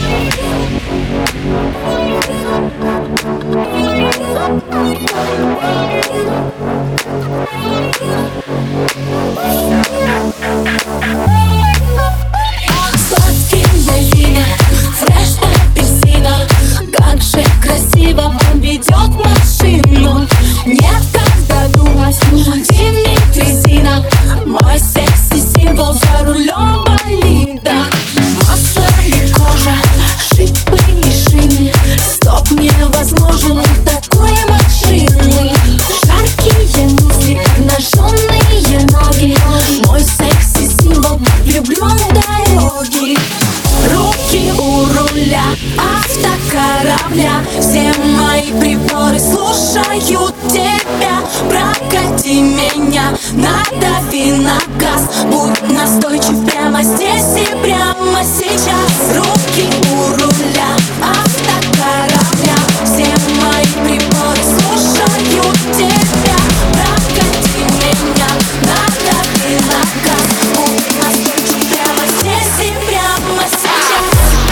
Сладкие вина, фреш апельсина. Как же красиво он ведет машину. Некогда думать, зимних резинок. Мой секси-символ за рулем болида. Масло и кожа, шипы и шины. Стоп, невозможен такой машины. Жаркие мысли, обнаженные ноги. Мой секси-символ, влюблен в дороги. Руки у руля автокорабля. Все мои приборы слушают тебя. Прокати меня, надави на газ. Будь настойчив прямо здесь и прямо сейчас. Руки у руля автокорабля. Все мои приборы слушают тебя. Прокати меня, надави на газ. Будь настойчив прямо здесь и прямо сейчас.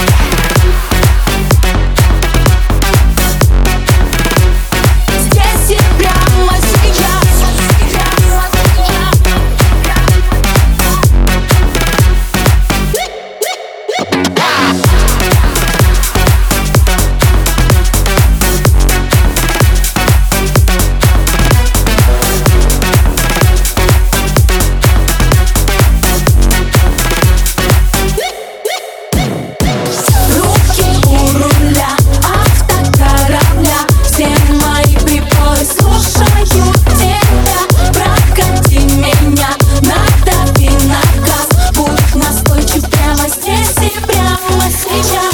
Здесь и прямо сейчас. Руки у руля автокорабля. Все мои приборы слушают тебя. Прокати меня, надави на газ. Будь настойчив прямо здесь и прямо сейчас.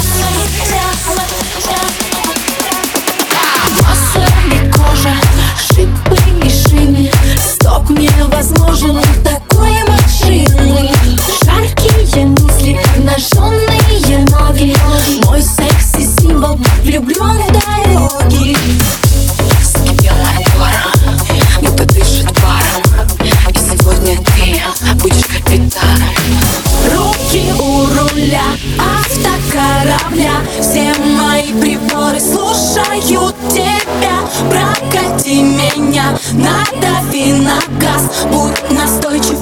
Масло и кожа, шипы и шины. Стоп, невозможен такой машины. Жаркие мысли, обнаженные ноги. Мой секси-символ, влюблен в дороги. Белая гора, будто дышит паром. И сегодня ты будешь капитаном. Руки у руля автокорабля. Все мои приборы слушают тебя. Прокати меня, надави на газ. Будь настойчив